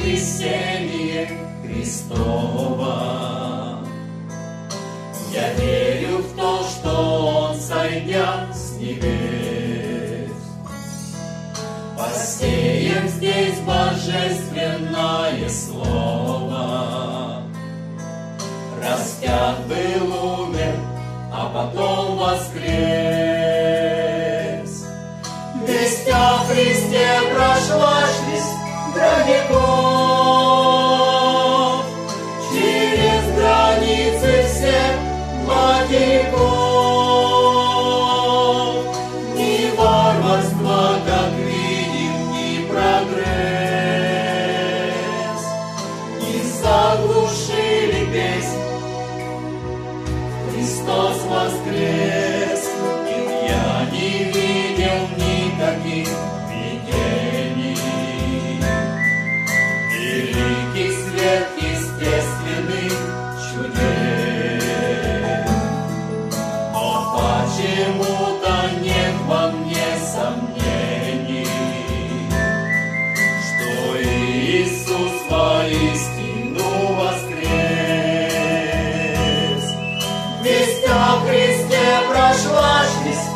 воскресение Христово. Я верю в то, что Он, сойдя с небес, посеем здесь божественное слово. Распят был, умер, а потом воскрес. Весть о Христе прошла через веков, через границы всех материков. Ни варварство, как видим, ни прогресс не заглушили песнь. Христос воскрес, и я не видел никаких видений, великих сверхъестественных чудес. Но почему-то нет во мне сомнений, что Иисус воистину воскрес. Весть о Христе прошла через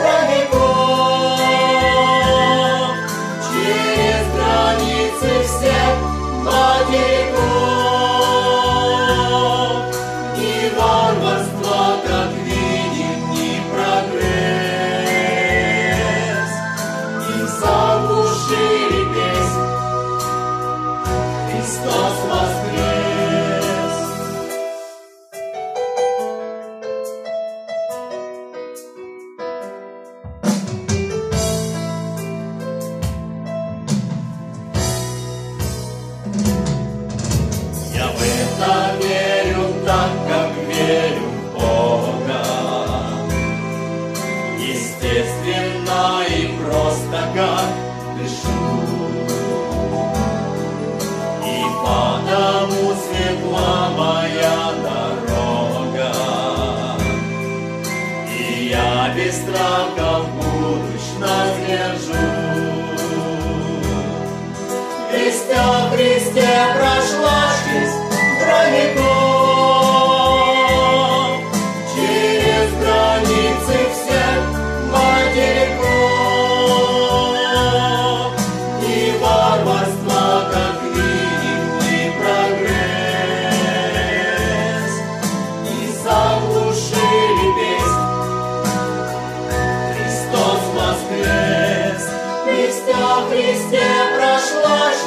веков, через границы всех материков. Ни варварство, как видим, ни прогресс не заглушили песнь. Христос воскрес. Я в это верю так, как верю в Бога. Естественно и просто, как дышу. И потому светла моя дорога, и я без страха в будущность держу. Весть о Христе прошла через веков, через границы всех материков. Ни варварство, как видим, ни прогресс не заглушили песнь. Христос воскрес. Весть о Христе прошла